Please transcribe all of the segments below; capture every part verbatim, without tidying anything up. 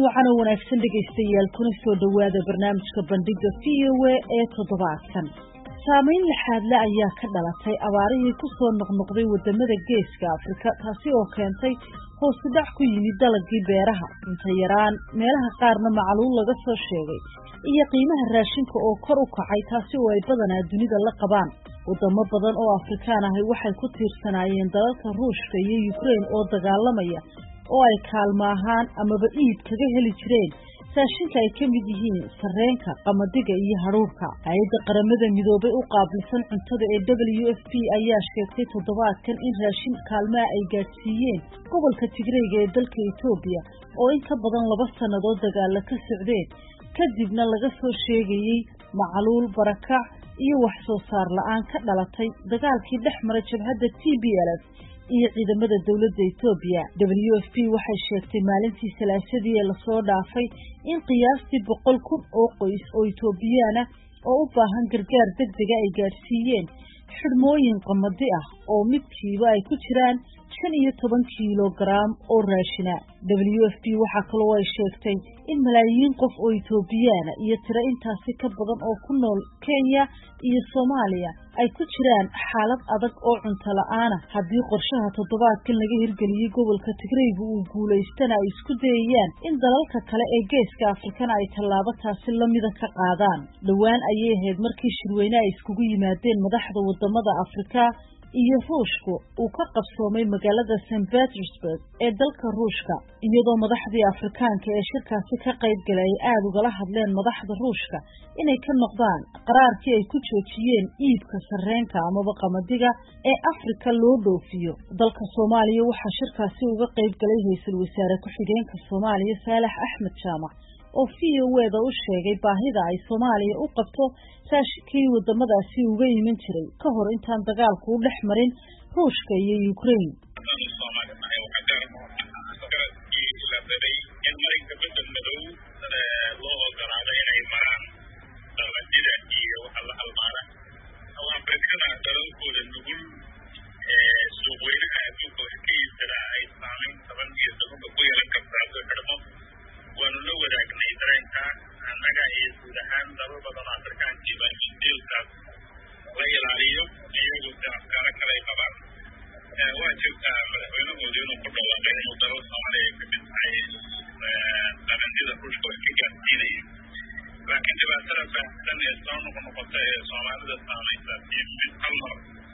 wacan oo wanaagsan dhegaystayaal kuna soo dhawaada barnaamijka bandhiga V O A ee toddobaadkan. Saameyn laxaadle ayaa ka dhalatay abaarihii ku soo noqnoqday wadamada Geeska Afrika taasi oo keentay hoos u dhac ku yimid dalagii beeraha, cunto yaraan, meelaha qaarna macaluul laga soo sheegay, iyo qiimaha raashinka oo kor u kacay taasi oo ay badanaa dunida la qabaan. wadamo badan oo Afrikaan ah waxay ku tiirsanaayeen dalalka Ruushka iyo Ukraine oo dagaalamaya oo ay kaalmaahaan amaba iib kaga heli jireen raashinka ay ka mid yihiin sarreenka, qamadiga iyo haruurka. Hay'adda Qaramada Midoobay u qaabilsan cuntada ee W F P ayaa sheegtay toddobaadkan in raashin kaalmaa ay gaadhsiiyeen gobolka Tigreega ee dalka Itoobiya oo in ka badan laba sannadood dagaalo ka socdeen, kadibna laga soo sheegayay macaluul, barakac iyo wax soo saar la'aan ka dhalatay dagaalkii dhex maray jabhadda T B L F iyo ciidamada dawladda Itoobiya. W F P waxay sheegtay maalintii Salaasadii ee lasoo dhaafay in qiyaastii boqol kun oo qoys oo Itoobiyaan ah oo u baahan gargaar degdeg ah ay gaarsiiyeen xidhmooyin qamadi ah oo midkiiba ay ku jiraan shan iyo toban kiilogaraam oo raashin ah. W F P waxaa kaloo ay sheegtay in malaayiin qof oo Itoobiyaan iyo tiro intaasi ka badan oo ku nool Kenya iyo Soomaaliya ay ku jiraan xaalad adag oo cunto la'aan ah. Haddii qorshaha toddobaadkan laga hirgeliyay gobolka Tigreega uu guulaystana ay isku dayayaan in dalalka kale ee Geeska Afrikana ay tallaabo taasi la mida ka qaadaan. Dhowaan ayay ahayd markii shirweyne ay iskugu yimaadeen madaxda wadamada Afrika iyo Ruushku uu ka qabsoomay magaalada Saint Petersburg ee dalka Ruushka, iyadoo madaxdii Afrikaanka ee shirkaasi ka qayb galay aad ugala hadleen madaxda Ruushka inay ka noqdaan qaraarkii ay ku joojiyeen iibka sarreenka amaba qamadiga ee Afrika loo dhoofiyo. Dalka Soomaaliya waxaa shirkaasi uga qayb galay ra'iisul wasaare ku-xigeenka Soomaaliya Saalax Axmed Jaamac oo V O A da u sheegay baahida ay Soomaaliya u qabto raashinkii wadamadaasi uga iman jiray ka hor intaan dagaalku u dhex marin Ruushka iyo Ukraine. waanu la wadaagnay dareenka annaga iyo guud ahaan dalal badan Afrikaankiiba in deelkaas la ilaaliyo iyagoo afkaara kale ay qabaan. waa jirtaa madaxweynahooda inuu ku dhawaaqay inuu dalal Soomaaliya ka mid tahay dhaqanjida Ruushka oo ka gaarsiinaya, laakiin dhibaatada baahsan ee soo noqnoqota ee Soomaalida saamaysa iyo mid hal mar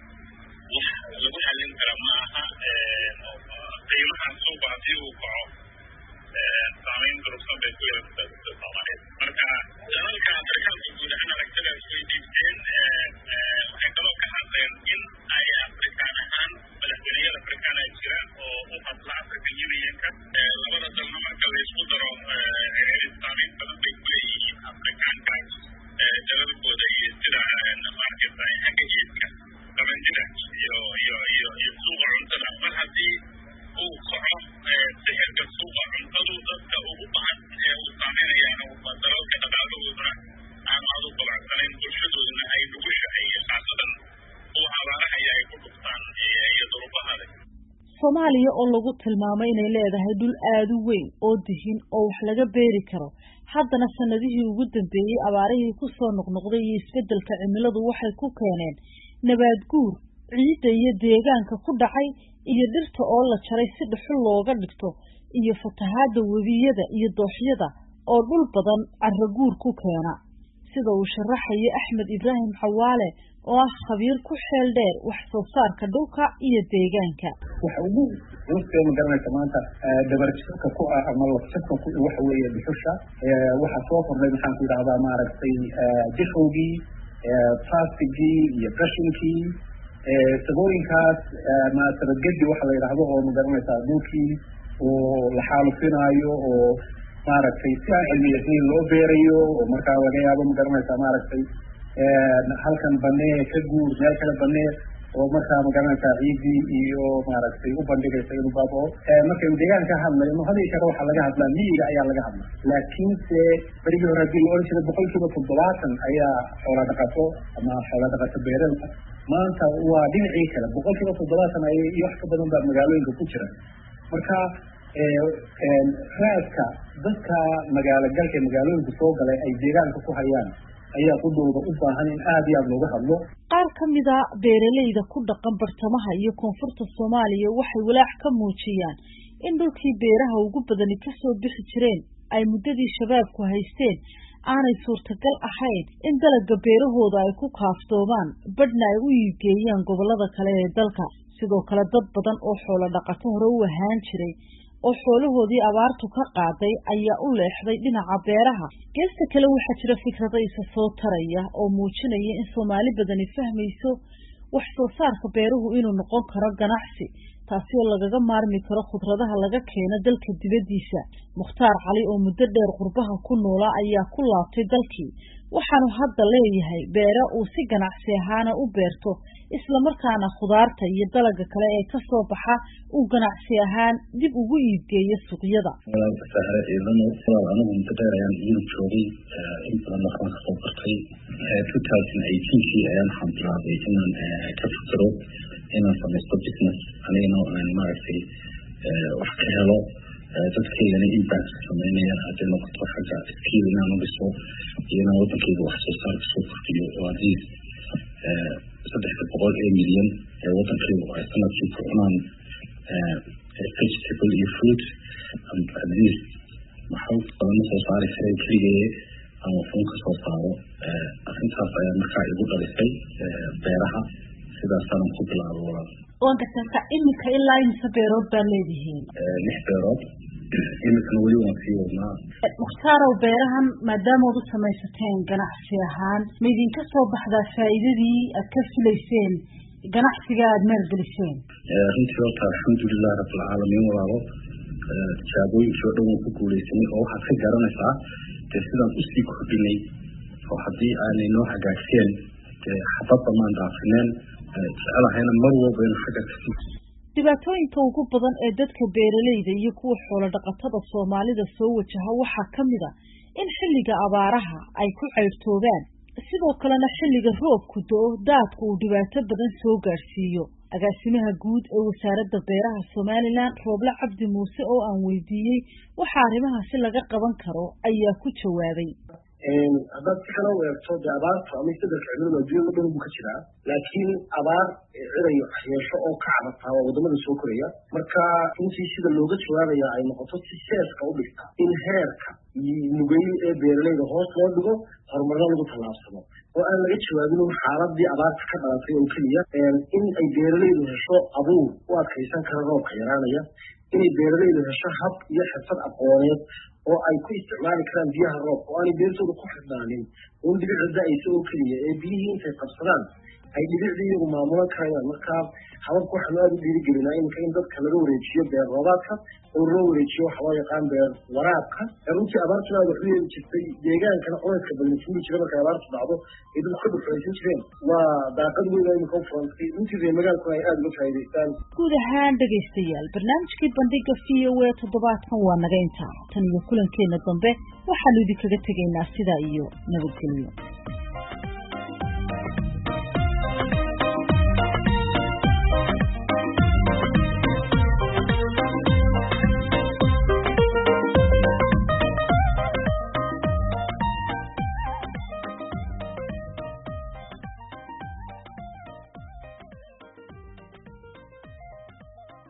wax lagu xallin kara ma aha. qiimaha suuqa haddii uu kaco saameyn durugsan bay ku yeelatay Soomaaliya. marka dalalka Afrikaanka guud ahaan aragtidaas way dhiibteen. waxay kaloo ka hadleen in ay Afrikaan ahaan madaxweynayaal Afrikaan ay jiraan oo u hadla African Unionka. labada dalna marka la isku daro saameyn badan bay ku leeyihiin Afrikaanka dalalkooda iyo sida markasta xagga iibka qabanjida iyo iyo iyo iyo suuqa cuntada. mar haddii uu kaco sixirka suuqa cuntadu dadka ugu bahan ee uu saameynayaan waa dalalka dhaqaalahooduna aan aad u qabacsanayn, bulshadooduna ay nugushahay khaasatan kuwa abaaraha iyo ay ku dhuftaan iyo duruufaha leh. Soomaaliya oo lagu tilmaamay inay leedahay dhul aad u weyn oo dihin oo wax laga beeri karo, haddana sanadihii ugu dambeeyey abaarihii ku soo noqnoqday iyo isbeddelka cimiladu waxay ku keeneen nabaad guur, ciidda iyo deegaanka ku dhacay iyo dhirta oo la jaray si dhuxul looga dhigto, iyo fatahaadda webiyada iyo dooxyada oo dhul badan carro guur ku keena. sida uu sharaxayo Axmed Ibraahim Xawaale oo ah khabiir ku xeel dheer wax soo saarka dhulka iyo deegaanka. waxa ugu runtii ma garanaysa maanta dabarjirka ku ah ama lafsirka ku waxa weeye dhuxusha. waxa soo kordhay maxaan ku yiraahdaa maaragtay dishowgii, plastigii iyo brushinkii, sabooyinkaas maasara gedi waxa la yiraahdo oo ma garanaysa dhulkii oo la xaalufinayo oo maaragtay si aan cilmiyeedin loo beerayo oo markaa laga yaabo ma garanaysa maaragtay halkan banee ka guur meel kale banee oo markaa ma garanaysa ciidii iyo maaragtay u bandhigaysa inuu baaboo. markaynu deegaan ka hadlayno hadii kale waxaa laga hadlaa miyiga ayaa laga hadlaa, laakiinse berigii hore haddii la oran jiray boqolkiiba toddobaatan ayaa xoola dhaqato ama xoola dhaqato beerada. maanta waa dhinacii kale boqolkiiba toddobaatan ay iyo wax ka badan baa magaalooyinka ku jira. marka raadka dadka magaalo galka magaalooyinka soo galay ay deegaanka ku hayaan ayaa qudooda u baahan in aad iyo aad looga hadlo. qaar ka mid a beeralayda ku dhaqan bartamaha iyo koonfurta Soomaaliya waxay walaac ka muujiyaan in dhulkii beeraha ugu badani ka soo bixi jireen ay muddadii shabaabku haysteen aanay suurtagal ahayn in dalagga beerahooda ay ku kaaftoomaan badhna ay u iibgeeyaan gobollada kale ee dalka. sidoo kale dad badan oo xoolo dhaqato hore u ahaan jiray oo xoolahoodii abaartu ka qaaday ayaa u leexday dhinaca beeraha. geesta kale waxaa jira fikrado isa soo taraya oo muujinaya in Soomaali badani fahmayso wax soo saarka beeruhu inuu noqon karo ganacsi, taasi oo lagaga maarmi karo khudradaha laga keeno dalka dibaddiisa. Mukhtaar Cali oo muddo dheer qurbaha ku noolaa ayaa ku laabtay dalkii, waxaanu hadda leeyahay beero uu si ganacsi ahaana u beerto, isla markaana khudaarta iyo dalagga kale ee ka soo baxa uu ganacsi ahaan dib ugu iibgeeyo suuqyada. anigu muddo dheer ayaan yurub joogay, in badan waxaan ka soo bartay. two thousand eighteen-kii ayaan waxaan bilaabay inaan ka fikiro inaan samaysto business anigana aan maaragtay wax ka helo dadkaygana impact ka sameynaya haddii noqoto xagga skill inaan u dhiso iyo inaan wadankayga wax soo saarka soo kordhiyo oo at least saddexda boqol ee milyan ee wadankayga ay sanadkii ku cunaan vegetable iyo fruit at least waxaa badan soo saari karay keligee aan waxuun ka soo saaro. arrintaas ayaa markaa igu dhalisay beeraha, sidaasaan ku bilaabo walaal. waan gartaa iminka ilaa imisa beerood baa leedihiin? lix beerood iminkana weli waan sii wadnaa. Mukhtaaroo, beerahan maadaama aad u samaysateen ganacsi ahaan ma idinka soo baxdaa faa'iidadii aad ka filayseen ganacsiga aad maalgeliseen? runtii horta alxamdulilah rabbilcaalamiin walaalo, tijaabooyinkii oo dhan waan ku guulaysanay oo waxaad ka garanaysaa dee sidaan usii kordhinay oo haddii aanay noo hagaagteen dee xabadba maan dhaafineen. jecelahayna mar walba inu xagga ka dhibaatooyinka ugu badan ee dadka beeralayda iyo kuwa xoolo dhaqatada Soomaalida soo wajaha waxaa ka mid ah in xilliga abaaraha ay ku ceyrtoobaan, sidoo kalena xilliga roobku da'o daadku uu dhibaato badan soo gaarsiiyo. agaasimaha guud ee wasaaradda beeraha Somaliland Rooble Cabdi Muuse oo aan weydiiyey waxa arrimahaasi laga qaban karo ayaa ku jawaabay. haddaad si kale u eegto dee abaartu ama isbedelka cimilada adduunyada dhan buu ka jiraa, laakiin abaar cirayo waxyeesho oo ka cabataa waa wadamada soo koraya. marka runtii sida looga jawaabaya ay noqoto si seeska u dhigta in heerka nugayl ee beeralayda hoos loo dhigo, horumarna lagu tallaabsado oo aan laga jawaabin xaaladii abaarta ka dhalatay oo keliya. in ay beeralaydu hesho abuur u adkaysan kara roobka yaraanaya, inay beeralaydu hesho hab iyo xirfad aqooneed oo ay ku isticmaali karaan biyaha roobka oo aanay beertooda ku xidhnaanin un dhibicda da'aysa oo keliya ee biyihii intay qabsadaan ay dhibicdii iyagu maamulan karayaan. marka hababka waxaanu aada u dhiirigelinaa iminka in dadka laga wareejiyo beer roobaadka oo loo wareejiyo waxa loo yaqaan beer waraabka. runtii abaartuna aada wax u yeeli jirtay, deegaankana culayska badan fuuli jira markay abaartu dhacdo ay dadku ka dhufaysan jireen. waa daaqad weyn oo iminka u furantay, runtii reer magaalkuna ay aada uga faa'iidaystaan. guud ahaan dhegaystayaal, barnaamijkii bandhiga v o a toddobaadkan waa naga intaa. tan iyo kulankeena dambe waxaanu idinkaga tegaynaa sidaa iyo nabadgelyo.